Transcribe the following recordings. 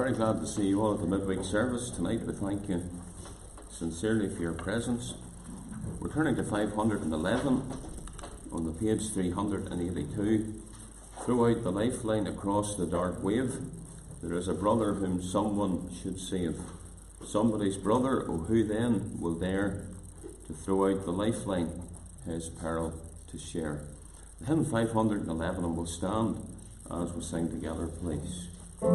very glad to see you all at the midweek service tonight. We thank you sincerely for your presence. We're turning to 511 on the page 382. Throughout the lifeline across the dark wave, there is a brother whom someone should save. Somebody's brother, oh who then will dare to throw out the lifeline, his peril to share. The hymn 511, and we'll stand as we sing together, please. Throw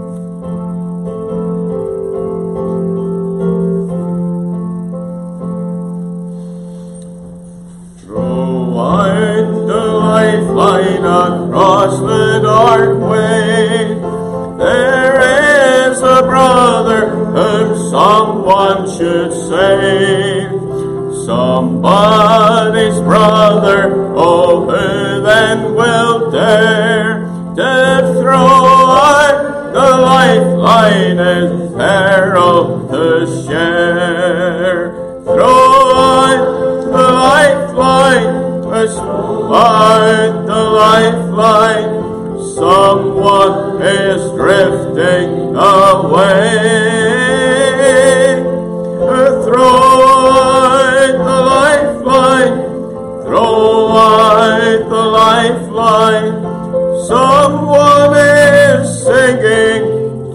out the lifeline across the dark way. There is a brother whom someone should save. Somebody's brother, oh who then will dare to throw out the lifeline, his peril to share. Throw out the lifeline, throw out the lifeline. Someone is drifting away. Throw out the lifeline, throw out the lifeline. Someone is singing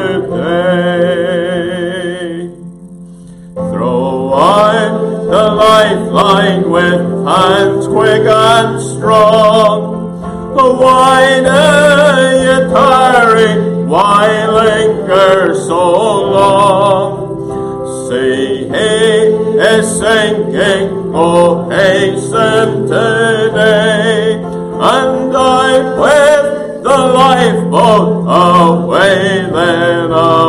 today. Throw out the lifeline with hands quick and strong. Why do you tarry? Why linger so long? See, he is sinking, oh hasten today, and I with the lifeboat away, then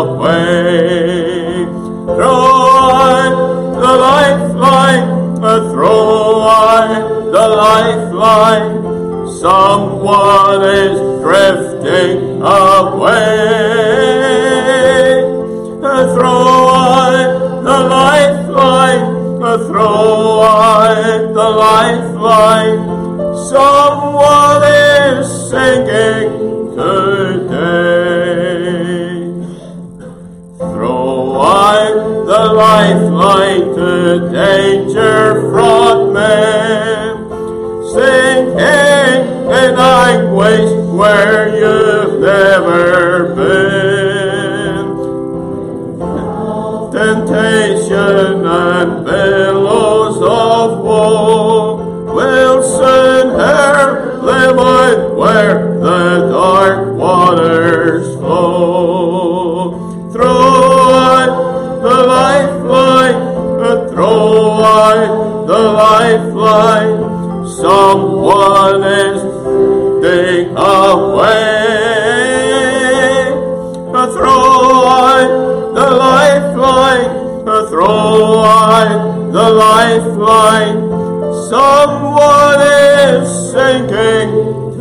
away. Throw out the lifeline, throw out the lifeline. Someone is drifting away. Throw out the lifeline, throw out the lifeline. Someone is singing today. Throw out the lifeline to danger-fraught men, sinking in anguish where you've never been. Temptation and billows of woe will soon hurl them out where the dark waters flow. Throw out the lifeline, throw out the lifeline. Someone is drifting away. Throw out the lifeline, throw out the lifeline. Someone is sinking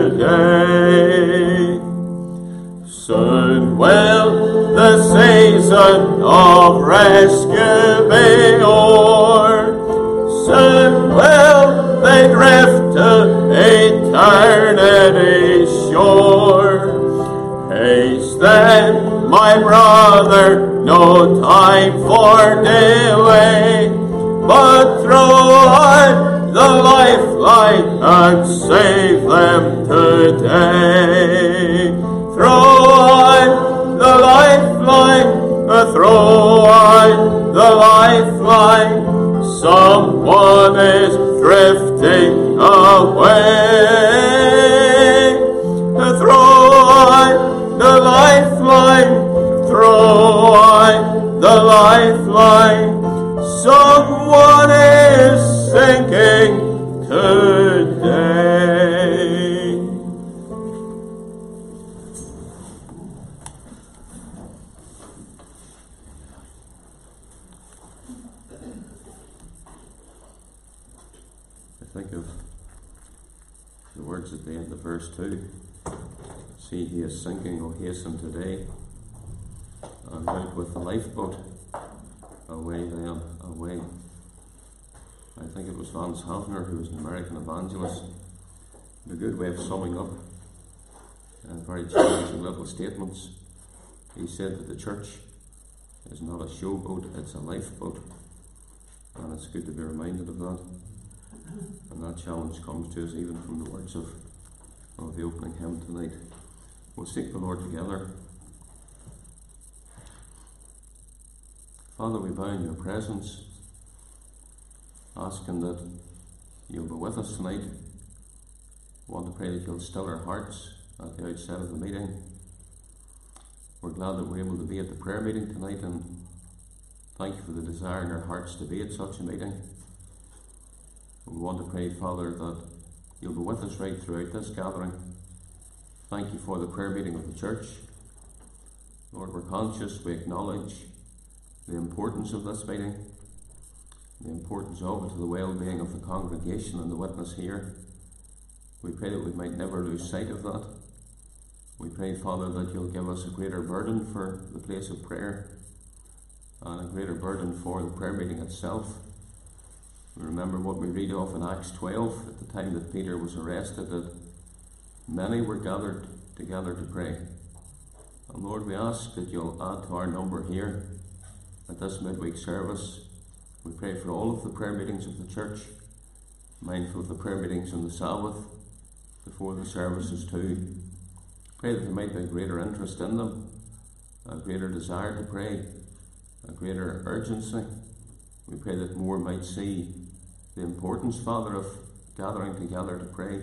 today. Soon will the season of rescue be o'er. Soon will they drift to eternity's shore. Haste then, my brother, no time for delay, but throw out the lifeline and save them today. Throw out the lifeline, throw out the lifeline. Someone is drifting away. Throw out the lifeline, throw out the lifeline. Someone is sinking today. I think of the words at the end of verse 2. See, he is sinking, oh hasten today, and out with the lifeboat, away then, away. I think it was Vance Havner, who was an American evangelist, a good way of summing up very challenging little statements He said that the church is not a showboat, it's a lifeboat. And it's good to be reminded of that. And that challenge comes to us even from the words of the opening hymn tonight. We'll seek the Lord together. Father, we bow in your presence, asking that you'll be with us tonight. We want to pray that you'll still our hearts at the outset of the meeting. We're glad that we're able to be at the prayer meeting tonight, and thank you for the desire in our hearts to be at such a meeting. We want to pray, Father, that you'll be with us right throughout this gathering. Thank you for the prayer meeting of the church. Lord, we're conscious, we acknowledge the importance of this meeting, the importance of it to the well-being of the congregation and the witness here. We pray that we might never lose sight of that. We pray, Father, that you'll give us a greater burden for the place of prayer and a greater burden for the prayer meeting itself. We remember what we read of in Acts 12, at the time that Peter was arrested, that many were gathered together to pray. And Lord, we ask that you'll add to our number here at this midweek service. We pray for all of the prayer meetings of the church, mindful of the prayer meetings on the Sabbath, before the services too. Pray that there might be a greater interest in them, a greater desire to pray, a greater urgency. We pray that more might see the importance, Father, of gathering together to pray.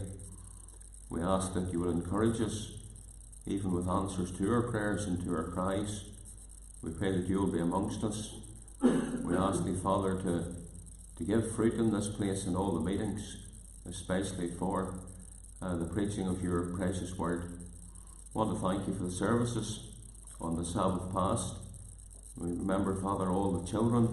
We ask that you will encourage us, even with answers to our prayers and to our cries. We pray that you will be amongst us. We ask thee, Father, to give fruit in this place in all the meetings, especially for the preaching of your precious word. I want to thank you for the services on the Sabbath past. We remember, Father, all the children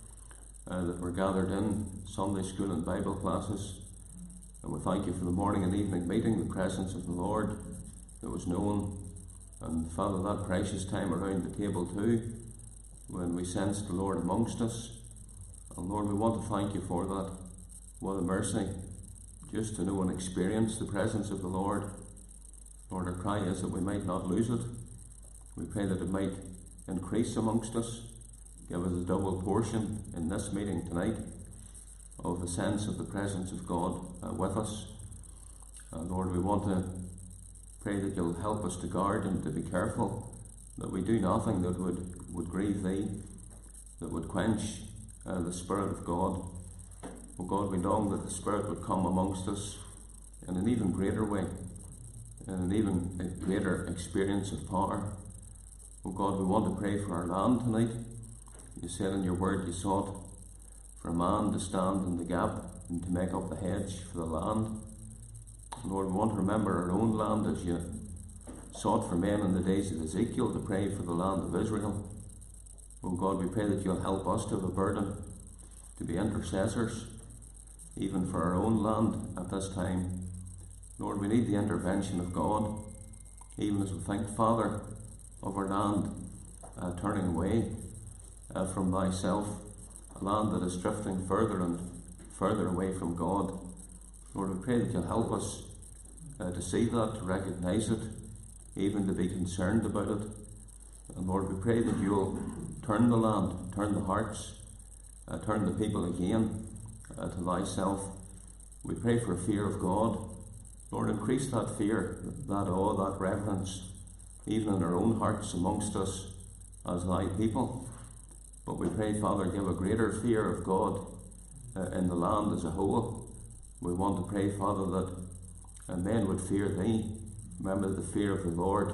that were gathered in Sunday school and Bible classes. And we thank you for the morning and evening meeting, the presence of the Lord that was known. And Father, that precious time around the table too, when we sensed the Lord amongst us. And Lord, we want to thank you for that. What a mercy, just to know and experience the presence of the Lord. Lord, our cry is that we might not lose it. We pray that it might increase amongst us. Give us a double portion in this meeting tonight of the sense of the presence of God with us. Lord, we want to pray that you'll help us to guard and to be careful, that we do nothing that would grieve thee, that would quench the Spirit of God. Oh God, we long that the Spirit would come amongst us in an even greater way, in an even greater experience of power. Oh God, we want to pray for our land tonight. You said in your word you sought for a man to stand in the gap and to make up the hedge for the land. Lord, we want to remember our own land as you sought for men in the days of Ezekiel to pray for the land of Israel. Oh God, we pray that you'll help us to have a burden to be intercessors, even for our own land at this time. Lord, we need the intervention of God, even as we think, Father, of our land turning away from thyself, a land that is drifting further and further away from God. Lord, we pray that you'll help us to see that, to recognise it, even to be concerned about it. And Lord, we pray that you'll turn the land, turn the hearts, turn the people again to thyself. We pray for a fear of God. Lord, increase that fear, that awe, that reverence, even in our own hearts amongst us as thy people. But we pray, Father, give a greater fear of God in the land as a whole. We want to pray, Father, that men would fear thee. Remember, the fear of the Lord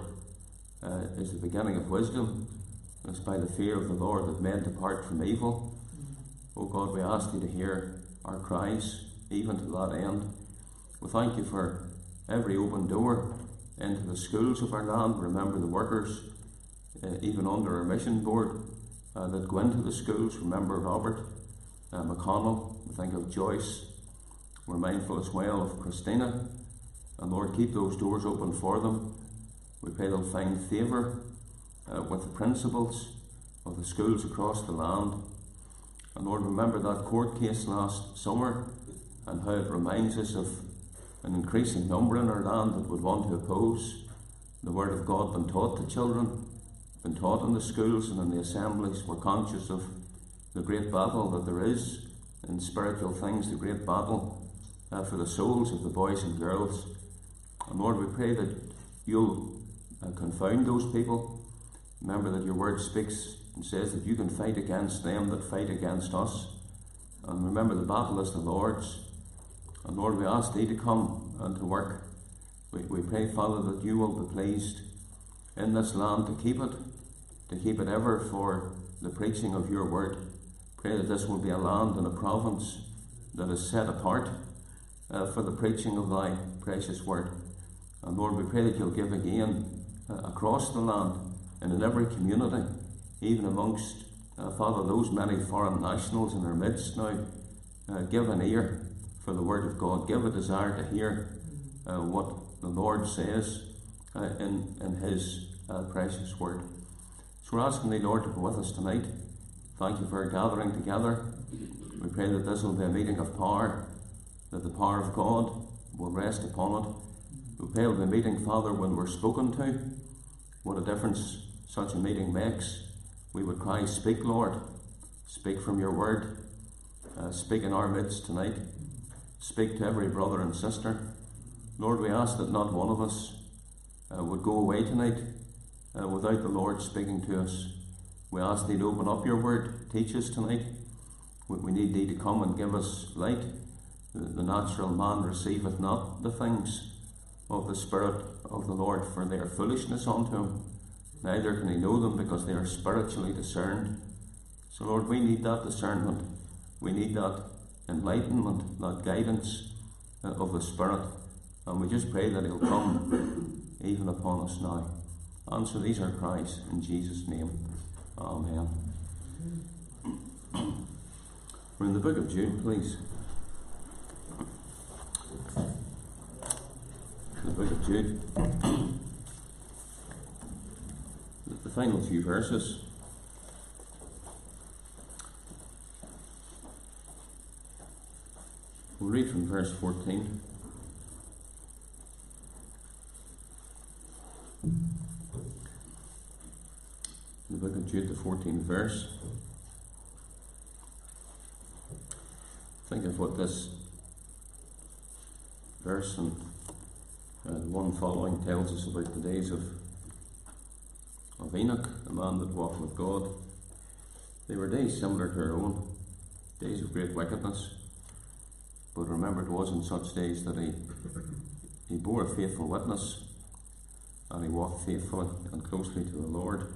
is the beginning of wisdom. It's by the fear of the Lord that men depart from evil. Oh God, we ask thee to hear our cries, even to that end. We thank you for every open door into the schools of our land. Remember the workers, even under our mission board, that go into the schools. Remember Robert McConnell. We think of Joyce. We're mindful as well of Christina. And Lord, keep those doors open for them. We pray they'll find favour with the principals of the schools across the land. And Lord, remember that court case last summer and how it reminds us of an increasing number in our land that would want to oppose the word of God being taught to children. been taught in the schools and in the assemblies. We're conscious of the great battle that there is in spiritual things, the great battle for the souls of the boys and girls. And Lord, we pray that you'll confound those people. Remember that your word speaks and says that you can fight against them that fight against us. And remember, the battle is the Lord's. And Lord, we ask thee to come and to work. We pray, Father, that you will be pleased in this land to keep it ever for the preaching of your word. Pray that this will be a land and a province that is set apart for the preaching of thy precious word. And Lord, we pray that you'll give again across the land and in every community, even amongst, Father, those many foreign nationals in our midst now, give an ear for the word of God. Give a desire to hear what the Lord says in his precious word. So we're asking thee, Lord, to be with us tonight. Thank you for our gathering together. We pray that this will be a meeting of power, that the power of God will rest upon it. We pray it will be a meeting, Father, when we're spoken to. What a difference such a meeting makes. We would cry, speak, Lord. Speak from your word. Speak in our midst tonight. Speak to every brother and sister. Lord, we ask that not one of us would go away tonight without the Lord speaking to us. We ask thee to open up your word, teach us tonight. We need thee to come and give us light. The natural man receiveth not the things of the Spirit of the Lord, for they are foolishness unto him. Neither can he know them, because they are spiritually discerned. So Lord, we need that discernment. We need that enlightenment, that guidance of the Spirit. And we just pray that he'll come even upon us now. Answer these our cries in Jesus' name. Amen. We're in the book of Jude, please. The book of Jude. The final few verses. We'll read from verse 14. The book of Jude, the 14th verse. Think of what this verse and the one following tells us about the days of Enoch, the man that walked with God. They were days similar to our own, days of great wickedness. But remember, it was in such days that he bore a faithful witness, and he walked faithfully and closely to the Lord.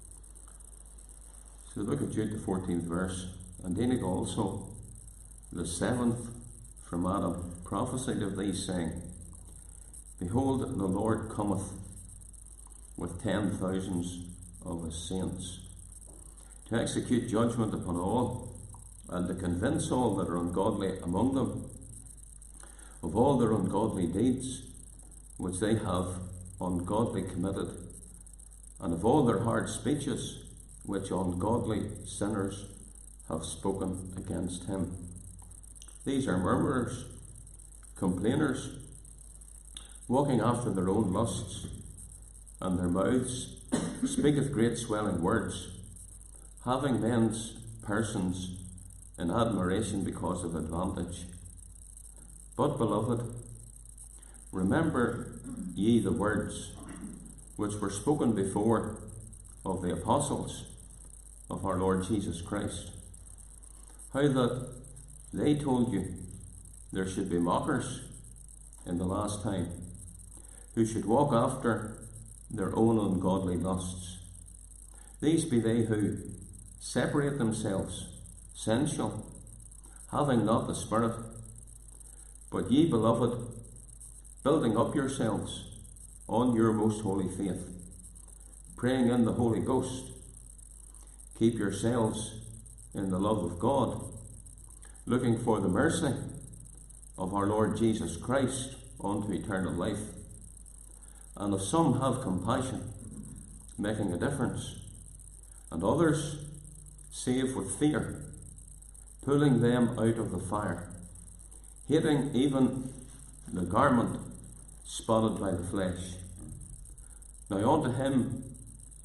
So the book of Jude, the 14th verse. And Enoch also, the seventh from Adam, prophesied of these, saying, Behold, the Lord cometh with 10,000s of his saints, to execute judgment upon all, and to convince all that are ungodly among them of all their ungodly deeds which they have ungodly committed, and of all their hard speeches which ungodly sinners have spoken against him. These are murmurers, complainers, walking after their own lusts, and their mouths speaketh great swelling words, having men's persons in admiration because of advantage. But, beloved, remember ye the words which were spoken before of the apostles of our Lord Jesus Christ, how that they told you there should be mockers in the last time, who should walk after their own ungodly lusts. These be they who separate themselves, sensual, having not the Spirit. But ye, beloved, building up yourselves on your most holy faith, praying in the Holy Ghost, keep yourselves in the love of God, looking for the mercy of our Lord Jesus Christ unto eternal life. And if some have compassion, making a difference, and others save with fear, pulling them out of the fire, hating even the garment spotted by the flesh. Now unto him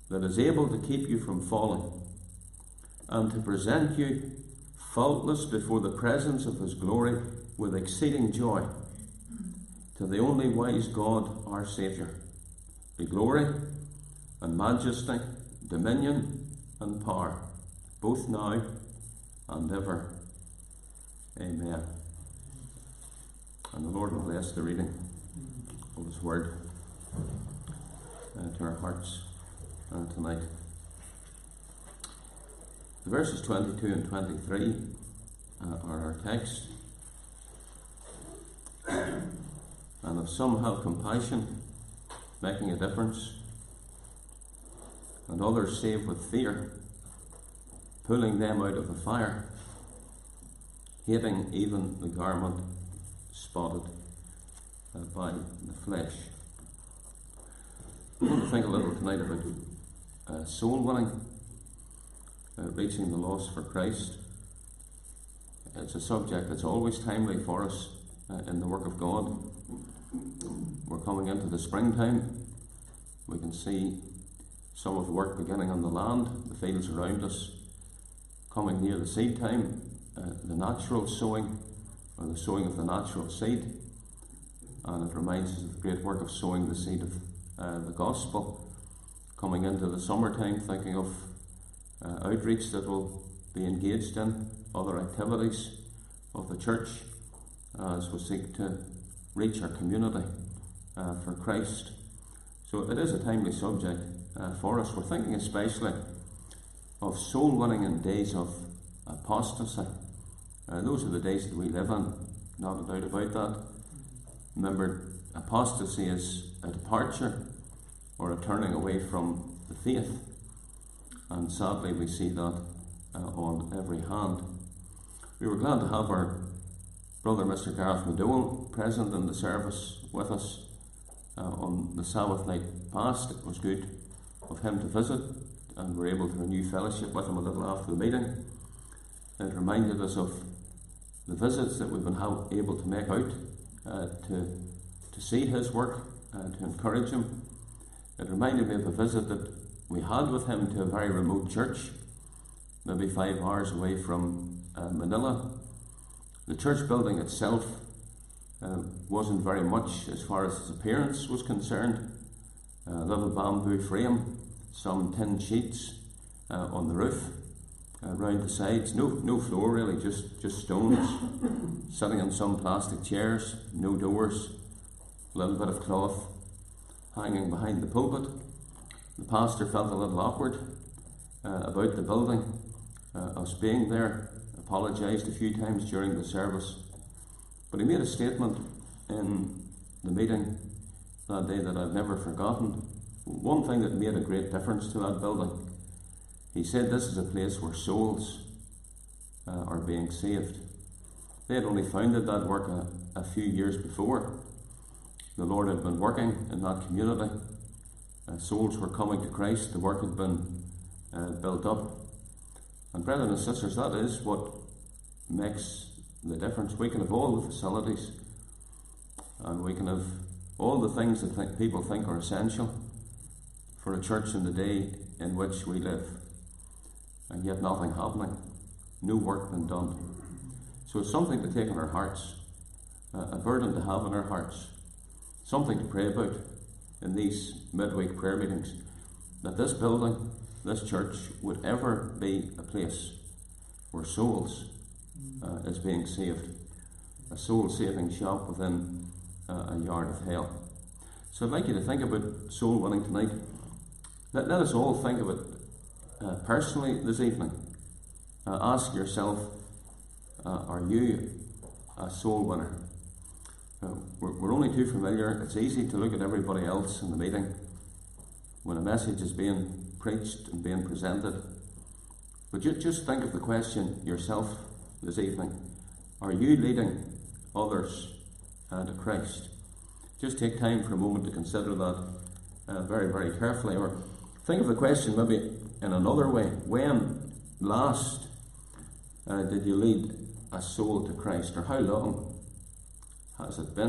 that is able to keep you from falling, and to present you faultless before the presence of his glory with exceeding joy. To the only wise God, our Saviour, be glory and majesty, dominion and power, both now and ever. Amen. And the Lord will bless the reading of his word to our hearts tonight. The verses 22 and 23 are our text. And if some have compassion, making a difference, and others save with fear, pulling them out of the fire, hating even the garment spotted by the flesh. I want to think a little tonight about soul winning, reaching the lost for Christ. It's a subject that's always timely for us in the work of God. We're coming into the springtime. We can see some of the work beginning on the land, the fields around us. Coming near the seed time, the natural sowing, or the sowing of the natural seed. And it reminds us of the great work of sowing the seed of the gospel. Coming into the summertime, thinking of outreach that will be engaged in, other activities of the church as we seek to reach our community for Christ. So it is a timely subject for us. We're thinking especially of soul winning in days of apostasy. Those are the days that we live in, not a doubt about that. Remember, apostasy is a departure or a turning away from the faith, and sadly we see that on every hand. We were glad to have our brother Mr. Gareth McDowell present in the service with us on the Sabbath night past. It was good of him to visit, and we were able to renew fellowship with him a little after the meeting. It reminded us of the visits that we've been able to make out to see his work and to encourage him. It reminded me of a visit that we had with him to a very remote church, maybe 5 hours away from Manila. The church building itself wasn't very much as far as its appearance was concerned. A little bamboo frame, some tin sheets on the roof, round the sides, no floor really, just stones, sitting in some plastic chairs, no doors, a little bit of cloth hanging behind the pulpit. The pastor felt a little awkward about the building, us being there, apologised a few times during the service, but he made a statement in the meeting that day that I've never forgotten. One thing that made a great difference to that building: he said this is a place where souls are being saved. They had only founded that work a few years before. The Lord had been working in that community. Souls were coming to Christ. The work had been built up. And brethren and sisters, that is what makes the difference. We can have all the facilities, and we can have all the things that people think are essential for a church in the day in which we live, and yet nothing happening, no work being done. So it's something to take in our hearts, a burden to have in our hearts, something to pray about in these midweek prayer meetings, that this building, this church, would ever be a place where souls is being saved, a soul-saving shop within a yard of hell. So I'd like you to think about soul winning tonight. Let us all think of it personally this evening. Ask yourself, are you a soul winner? We're only too familiar. It's easy to look at everybody else in the meeting when a message is being preached and being presented. But just think of the question yourself this evening. Are you leading others to Christ? Just take time for a moment to consider that very, very carefully. Or think of the question maybe in another way. When last did you lead a soul to Christ? Or how long has it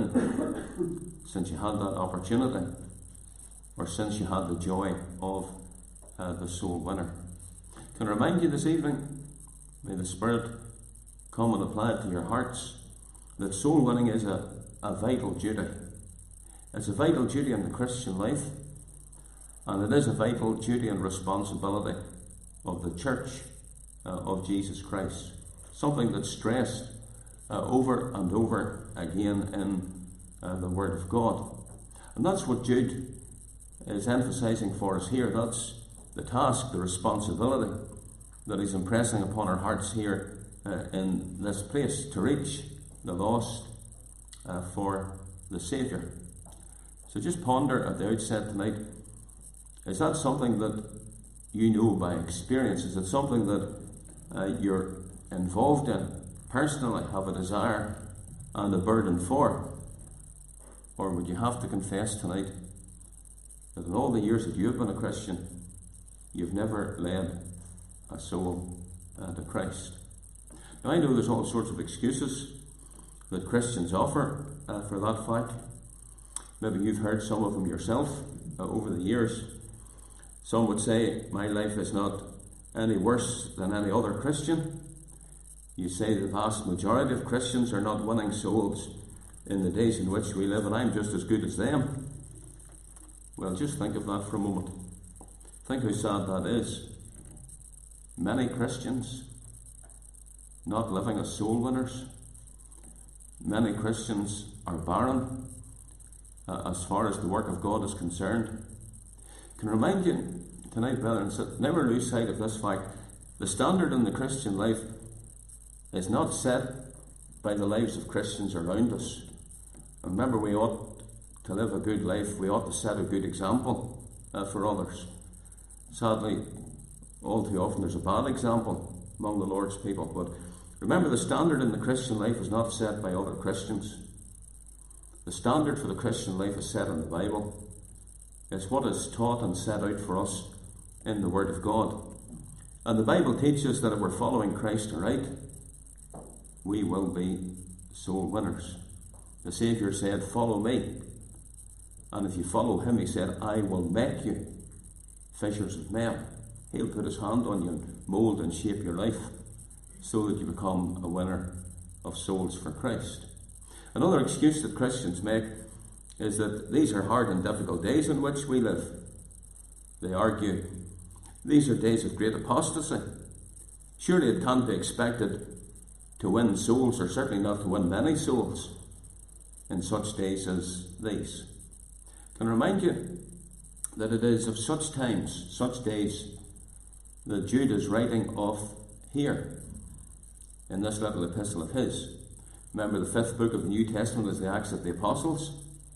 been since you had that opportunity? Or since you had the joy of the soul winner. Can I remind you this evening, may the Spirit come and apply it to your hearts, that soul winning is a vital duty. It's a vital duty in the Christian life, and it is a vital duty and responsibility of the Church of Jesus Christ. Something that's stressed over and over again in the Word of God. And that's what Jude is emphasising for us here. That's the task, the responsibility that he's impressing upon our hearts here in this place, to reach the lost for the Saviour. So just ponder at the outset tonight, is that something that you know by experience? Is it something that you're involved in personally, have a desire and a burden for? Or would you have to confess tonight that in all the years that you've been a Christian, you've never led a soul to Christ? Now, I know there's all sorts of excuses that Christians offer for that fact. Maybe you've heard some of them yourself over the years. Some would say, my life is not any worse than any other Christian. You say the vast majority of Christians are not winning souls in the days in which we live, and I'm just as good as them. Well, just think of that for a moment. Think how sad that is. Many Christians not living as soul winners. Many Christians are barren as far as the work of God is concerned. I can remind you tonight, brethren, never lose sight of this fact. The standard in the Christian life is not set by the lives of Christians around us. Remember, we ought to live a good life. We ought to set a good example for others. Sadly, all too often there's a bad example among the Lord's people. But remember, the standard in the Christian life is not set by other Christians. The standard for the Christian life is set in the Bible. It's what is taught and set out for us in the Word of God. And the Bible teaches that if we're following Christ aright, we will be soul winners. The Saviour said, follow me. And if you follow him, he said, I will make you fishers of men. He'll put his hand on you and mould and shape your life so that you become a winner of souls for Christ. Another excuse that Christians make is that these are hard and difficult days in which we live. They argue, these are days of great apostasy. Surely it can't be expected to win souls, or certainly not to win many souls, in such days as these. Can I remind you that it is of such times, such days, that Jude is writing of here in this little epistle of his. Remember, the 5th book of the New Testament is the Acts of the Apostles.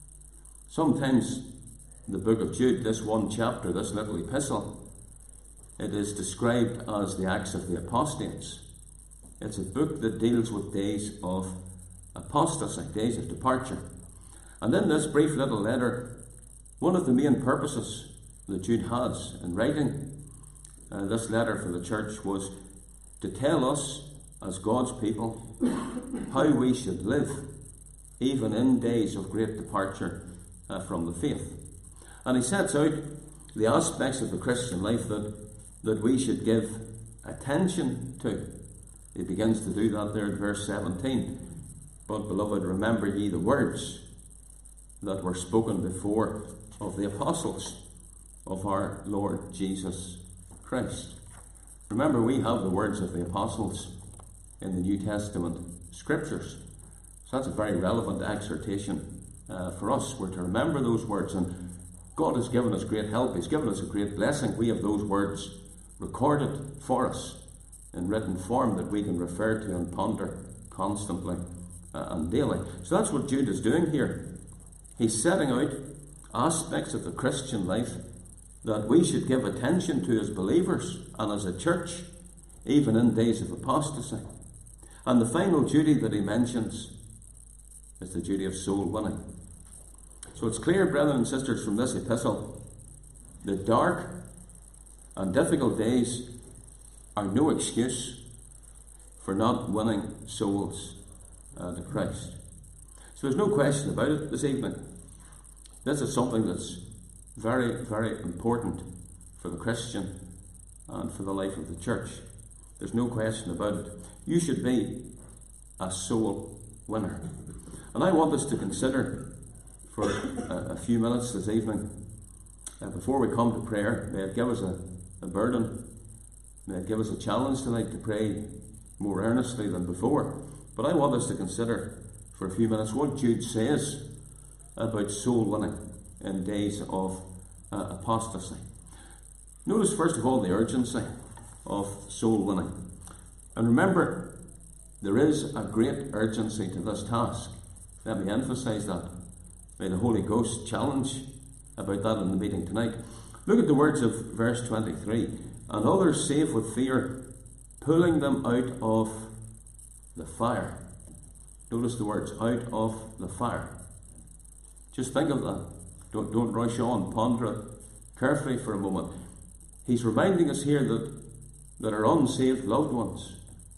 Sometimes the book of Jude, this one chapter, this little epistle, it is described as the Acts of the Apostates. It's a book that deals with days of apostasy, days of departure. And in this brief little letter, one of the main purposes that Jude has in writing this letter for the church was to tell us, as God's people, how we should live, even in days of great departure from the faith. And he sets out the aspects of the Christian life that we should give attention to. He begins to do that there in verse 17. But, beloved, remember ye the words that were spoken before of the apostles of our Lord Jesus Christ. Remember, we have the words of the apostles in the New Testament scriptures. So that's a very relevant exhortation for us. We're to remember those words, and God has given us great help. He's given us a great blessing. We have those words recorded for us in written form that we can refer to and ponder constantly and daily. So that's what Jude is doing here. He's setting out aspects of the Christian life that we should give attention to as believers and as a church, even in days of apostasy. And the final duty that he mentions is the duty of soul winning. So it's clear, brethren and sisters, from this epistle, that dark and difficult days are no excuse for not winning souls to Christ. So there's no question about it this evening. This is something that's very, very important for the Christian and for the life of the church. There's no question about it. You should be a soul winner. And I want us to consider for a few minutes this evening, before we come to prayer, may it give us a burden, may it give us a challenge tonight to pray more earnestly than before. But I want us to consider for a few minutes what Jude says about soul winning in days of apostasy. Notice first of all the urgency of soul winning. And remember, there is a great urgency to this task. Let me emphasise that. May the Holy Ghost challenge about that in the meeting tonight. Look at the words of verse 23. And others save with fear, pulling them out of the fire. Notice the words, out of the fire. Just think of that. Don't rush on. Ponder it carefully for a moment. He's reminding us here that our unsaved loved ones,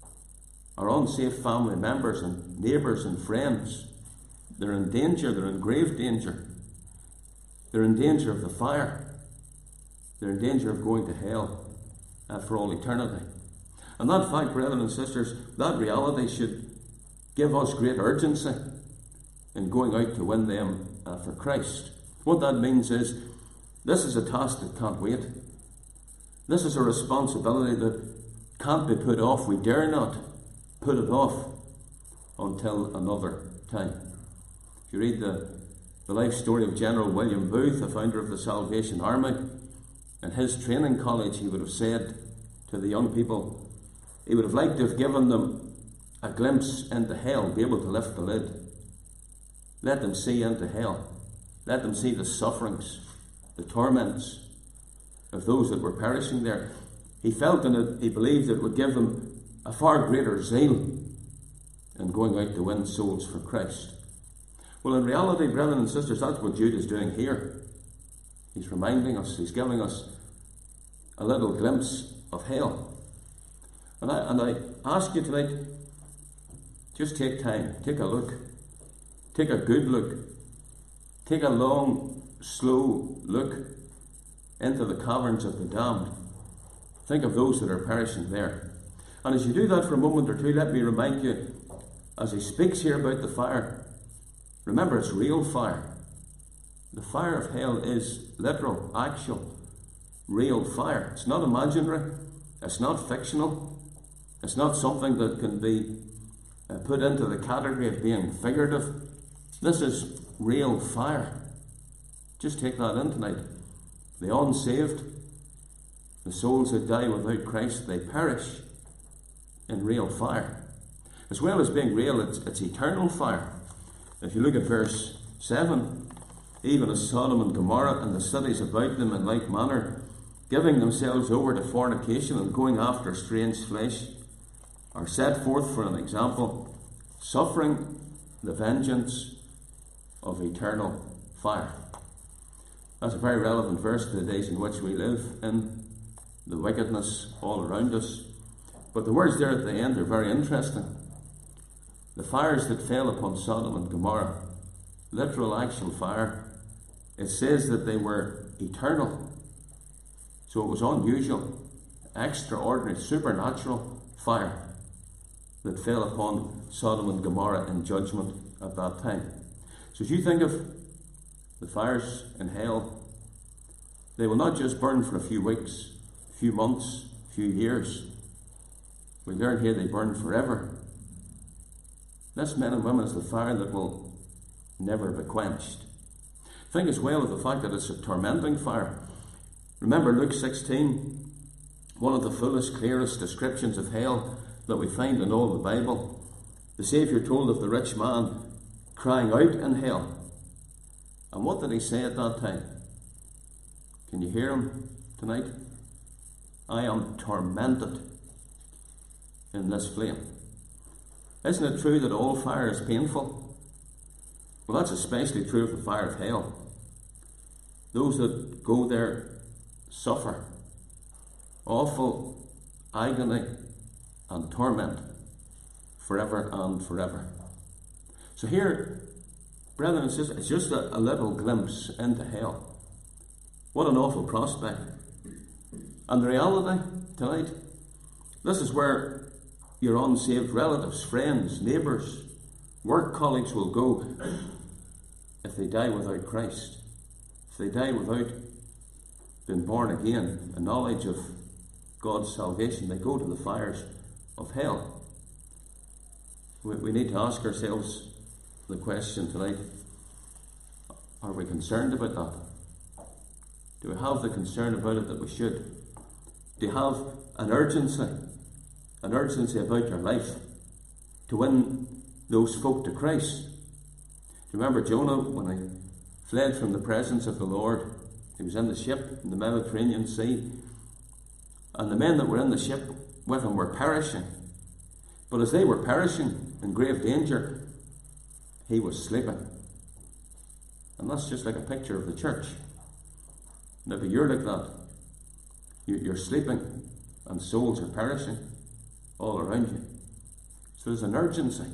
our unsaved family members and neighbours and friends, they're in danger, they're in grave danger. They're in danger of the fire. They're in danger of going to hell for all eternity. And that fact, brethren and sisters, that reality should give us great urgency in going out to win them for Christ. What that means is, this is a task that can't wait. This is a responsibility that can't be put off. We dare not put it off until another time. If you read the life story of General William Booth, the founder of the Salvation Army, in his training college, he would have said to the young people, he would have liked to have given them a glimpse into hell, be able to lift the lid. Let them see into hell. Let them see the sufferings, the torments of those that were perishing there. He felt in it, he believed it would give them a far greater zeal in going out to win souls for Christ. Well, in reality, brethren and sisters, that's what Jude is doing here. He's reminding us, he's giving us a little glimpse of hell. And I ask you tonight, just take time, take a look, take a good look, take a long, slow look into the caverns of the damned. Think of those that are perishing there. And as you do that for a moment or two, let me remind you, as he speaks here about the fire, remember, it's real fire. The fire of hell is literal, actual, real fire. It's not imaginary. It's not fictional. It's not something that can be put into the category of being figurative. This is real fire. Just take that in tonight. The unsaved, the souls that die without Christ, they perish in real fire. As well as being real, it's eternal fire. If you look at verse 7, even as Sodom and Gomorrah and the cities about them in like manner, giving themselves over to fornication and going after strange flesh, are set forth for an example, suffering the vengeance of eternal fire. That's a very relevant verse to the days in which we live in, the wickedness all around us. But the words there at the end are very interesting. The fires that fell upon Sodom and Gomorrah, literal actual fire, it says that they were eternal. So it was unusual, extraordinary, supernatural fire that fell upon Sodom and Gomorrah in judgment at that time. So as you think of the fires in hell, they will not just burn for a few weeks, a few months, a few years. We learn here they burn forever. This, men and women, is the fire that will never be quenched. Think as well of the fact that it's a tormenting fire. Remember Luke 16, one of the fullest, clearest descriptions of hell that we find in all the Bible. The Saviour told of the rich man crying out in hell. And what did he say at that time? Can you hear him tonight? I am tormented in this flame. Isn't it true that all fire is painful? Well, that's especially true of the fire of hell. Those that go there suffer awful agony and torment forever and forever. So here, brethren and sisters, it's just a little glimpse into hell. What an awful prospect. And the reality tonight, this is where your unsaved relatives, friends, neighbours, work colleagues will go if they die without Christ. If they die without being born again, a knowledge of God's salvation, they go to the fires of hell. We need to ask ourselves the question tonight, are we concerned about that? Do we have the concern about it that we should? Do you have an urgency about your life to win those folk to Christ? Do you remember Jonah when he fled from the presence of the Lord? He was in the ship in the Mediterranean Sea, and the men that were in the ship with him were perishing. But as they were perishing in grave danger, he was sleeping. And that's just like a picture of the church. Maybe you're like that. You're sleeping and souls are perishing all around you. So there's an urgency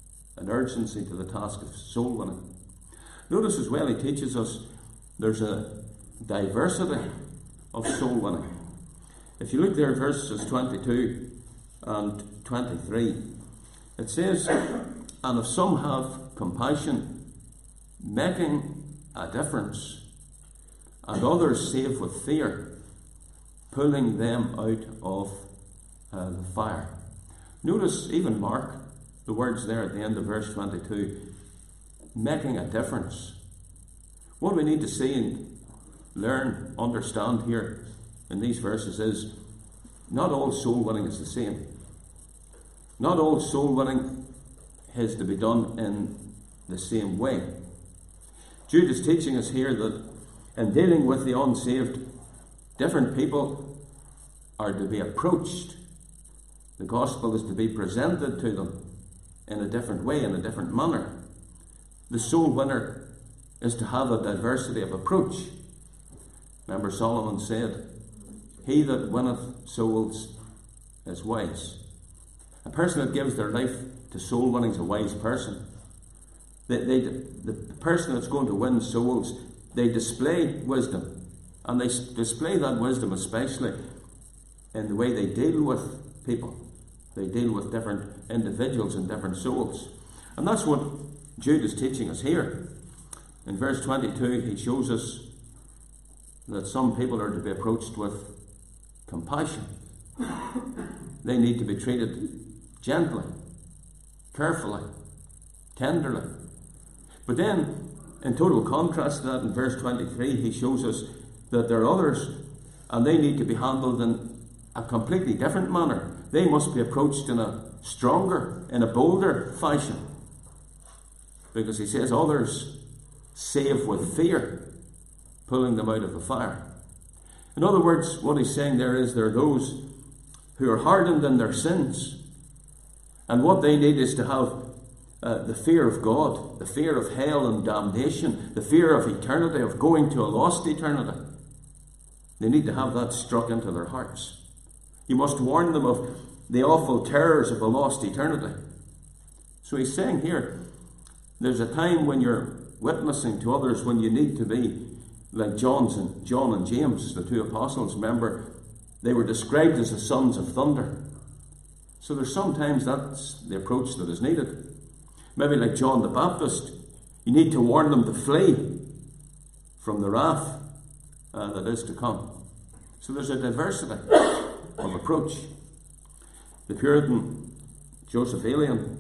to the task of soul winning. Notice as well, he teaches us there's a diversity of soul winning. If you look there at verses 22 and 23, it says, and if some have compassion, making a difference, and others save with fear, pulling them out of the fire. Notice, even Mark, the words there at the end of verse 22, making a difference. What we need to see and learn, understand here in these verses is not all soul winning is the same. Not all soul winning has to be done in the same way. Jude is teaching us here that in dealing with the unsaved, different people are to be approached. The gospel is to be presented to them in a different way, in a different manner. The soul winner is to have a diversity of approach. Remember, Solomon said, he that winneth souls is wise. A person that gives their life to soul winning is a wise person. The person that's going to win souls, they display wisdom. And they display that wisdom especially in the way they deal with people. They deal with different individuals and different souls. And that's what Jude is teaching us here. In verse 22, he shows us that some people are to be approached with compassion. They need to be treated gently, carefully, tenderly. But then, in total contrast to that, in verse 23, he shows us that there are others, and they need to be handled in a completely different manner. They must be approached in a stronger, in a bolder fashion. Because he says others save with fear, pulling them out of the fire. In other words, what he's saying there is there are those who are hardened in their sins, and what they need is to have the fear of God, the fear of hell and damnation, the fear of eternity, of going to a lost eternity. They need to have that struck into their hearts. You must warn them of the awful terrors of a lost eternity. So he's saying here, there's a time when you're witnessing to others when you need to be like John and James, the two apostles. Remember, they were described as the sons of thunder. So there's sometimes that's the approach that is needed. Maybe like John the Baptist, you need to warn them to flee from the wrath that is to come. So there's a diversity of approach. The Puritan Joseph Alien,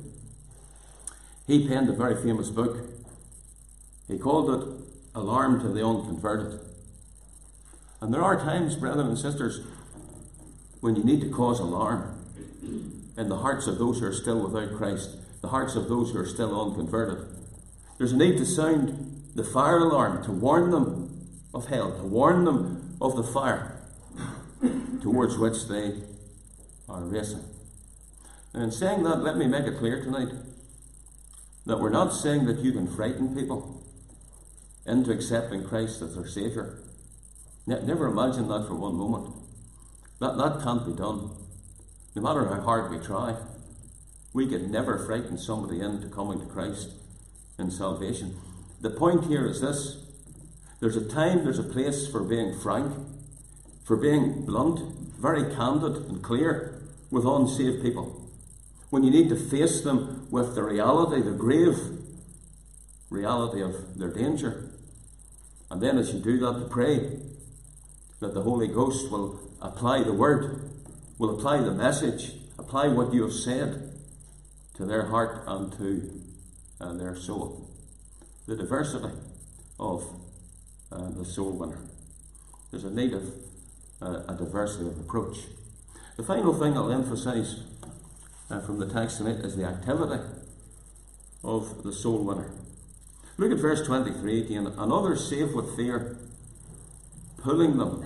he penned a very famous book. He called it Alarm to the Unconverted. And there are times, brethren and sisters, when you need to cause alarm in the hearts of those who are still without Christ, the hearts of those who are still unconverted. There's a need to sound the fire alarm, to warn them of hell, to warn them of the fire towards which they are racing. And in saying that, let me make it clear tonight that we're not saying that you can frighten people into accepting Christ as their Saviour. Never imagine that for one moment. That can't be done. No matter how hard we try, we can never frighten somebody into coming to Christ in salvation. The point here is this. There's a time, there's a place for being frank. for being blunt, very candid and clear with unsaved people. When you need to face them with the reality, the grave reality of their danger. And then as you do that, to pray that the Holy Ghost will apply the word, will apply the message, apply what you have said to their heart and to their soul. The diversity of the soul winner. There's a need of a diversity of approach. The final thing I'll emphasise from the text tonight is the activity of the soul winner. Look at verse 23 again. And others saved with fear, pulling them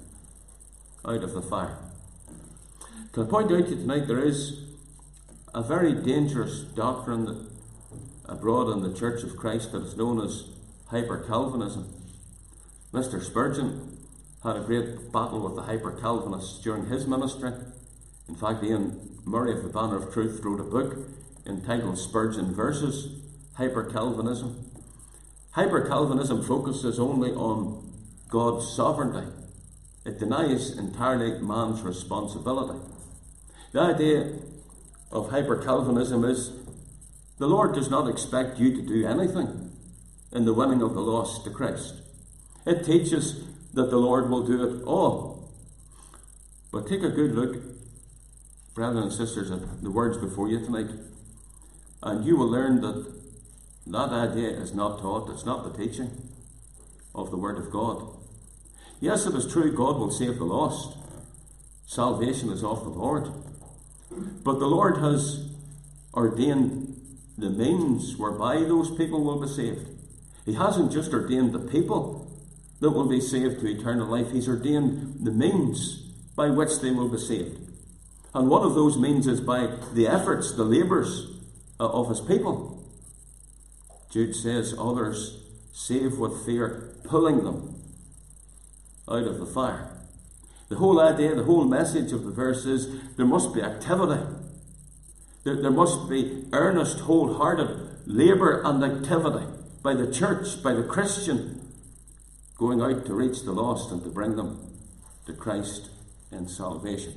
out of the fire. Can I point out to you tonight, there is a very dangerous doctrine abroad in the Church of Christ that is known as hyper-Calvinism. Mr. Spurgeon had a great battle with the hyper-Calvinists during his ministry. In fact, Ian Murray of the Banner of Truth wrote a book entitled Spurgeon versus Hyper-Calvinism. Hyper-Calvinism focuses only on God's sovereignty. It denies entirely man's responsibility. The idea of hyper-Calvinism is the Lord does not expect you to do anything in the winning of the lost to Christ. It teaches that the Lord will do it all. But take a good look, brothers and sisters, at the words before you tonight, and you will learn that that idea is not taught. It's not the teaching of the Word of God. Yes, it is true God will save the lost. Salvation is of the Lord. But the Lord has ordained the means whereby those people will be saved. He hasn't just ordained the people that will be saved to eternal life. He's ordained the means by which they will be saved. And one of those means is by the efforts, the labours of His people. Jude says, others save with fear, pulling them out of the fire. The whole idea, the whole message of the verse is there must be activity. There must be earnest, wholehearted labour and activity by the church, by the Christian, going out to reach the lost and to bring them to Christ in salvation.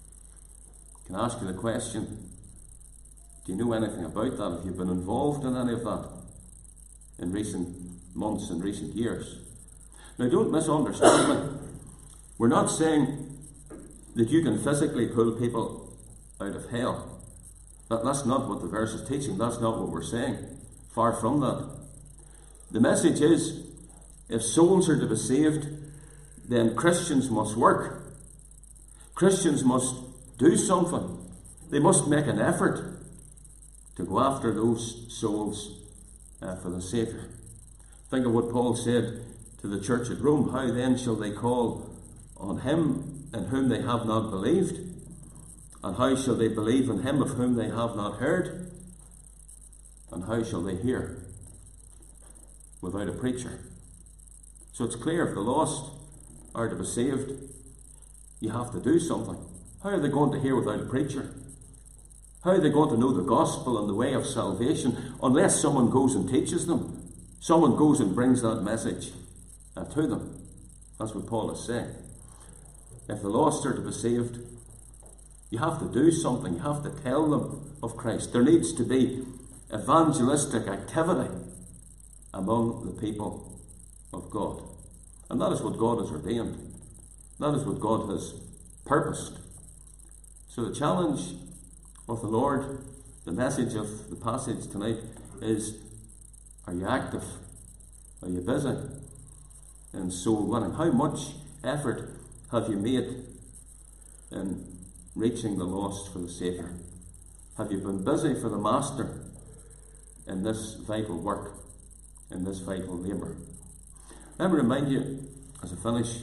Can I ask you the question, do you know anything about that? Have you been involved in any of that in recent months and recent years? Now, don't misunderstand me. We're not saying that you can physically pull people out of hell. That's not what the verse is teaching. That's not what we're saying. Far from that. The message is, if souls are to be saved, then Christians must work. Christians must do something. They must make an effort to go after those souls for the Saviour. Think of what Paul said to the church at Rome. How then shall they call on him in whom they have not believed? And how shall they believe in him of whom they have not heard? And how shall they hear without a preacher? So it's clear, if the lost are to be saved, you have to do something. How are they going to hear without a preacher? How are they going to know the gospel and the way of salvation unless someone goes and teaches them? Someone goes and brings that message to them. That's what Paul is saying. If the lost are to be saved, you have to do something. You have to tell them of Christ. There needs to be evangelistic activity among the people of God. And that is what God has ordained. That is what God has purposed. So the challenge of the Lord, the message of the passage tonight is, are you active? Are you busy in soul winning? How much effort have you made in reaching the lost for the Saviour? Have you been busy for the Master in this vital work, in this vital labour? Let me remind you, as I finish,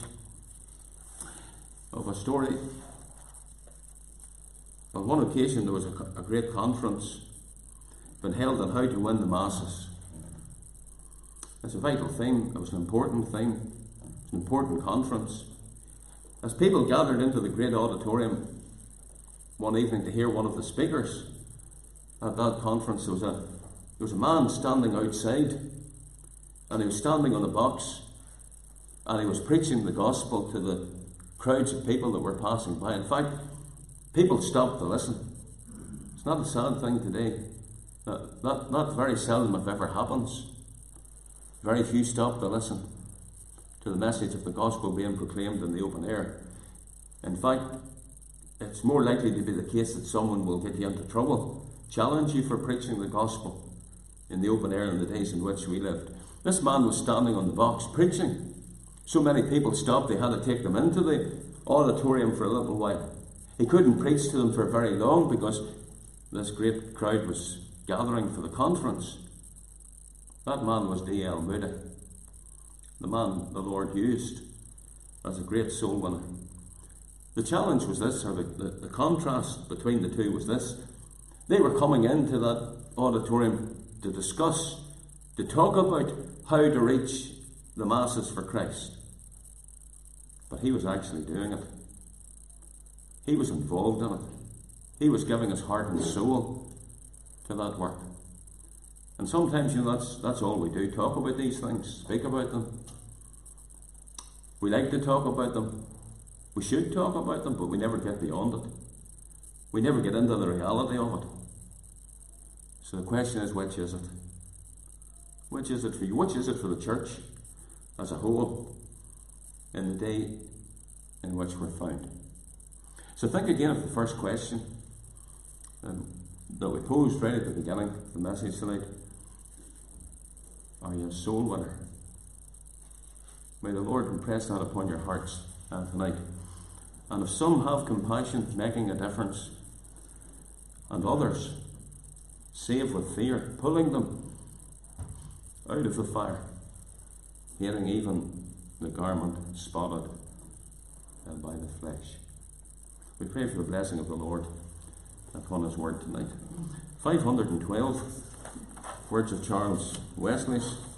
of a story. On one occasion there was a great conference been held on how to win the masses. It's a vital thing. It was an important thing. It was an important conference. As people gathered into the great auditorium one evening to hear one of the speakers at that conference, there was a man standing outside, and he was standing on a box, and he was preaching the gospel to the crowds of people that were passing by. In fact, people stopped to listen. It's not a sad thing today. Not very seldom, if ever, happens. Very few stop to listen to the message of the gospel being proclaimed in the open air. In fact, it's more likely to be the case that someone will get you into trouble, challenge you for preaching the gospel in the open air in the days in which we lived. This man was standing on the box preaching. So many people stopped, they had to take them into the auditorium for a little while. He couldn't preach to them for very long because this great crowd was gathering for the conference. That man was D.L. Moody, the man the Lord used as a great soul winner. The challenge was this, or the contrast between the two was this. They were coming into that auditorium to discuss, to talk about how to reach the masses for Christ. But he was actually doing it. He was involved in it. He was giving his heart and soul to that work. And sometimes, that's all we do, talk about these things, speak about them. We like to talk about them. We should talk about them, but we never get beyond it. We never get into the reality of it. So the question is, which is it? Which is it for you? Which is it for the church as a whole in the day in which we're found? So think again of the first question that we posed right at the beginning of the message tonight. Are you a soul winner? May the Lord impress that upon your hearts tonight. And if some have compassion, making a difference, and others save with fear, pulling them out of the fire, hating even the garment spotted by the flesh. We pray for the blessing of the Lord upon his word tonight. 512 words of Charles Wesley's